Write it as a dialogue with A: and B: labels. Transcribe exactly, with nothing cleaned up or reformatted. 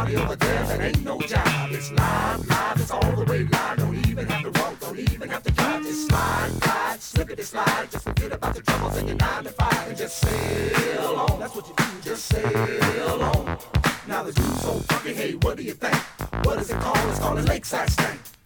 A: party over there that ain't no job. It's live, live, it's all the way live. Don't even have to walk, don't even have to drive. Just slide, glide, slippity slide. Just forget about the troubles in your nine to five and just sail on. That's what you do, just sail on. Now the dude's so funky, hey, what do you think? What is it called? It's called a lakeside stank.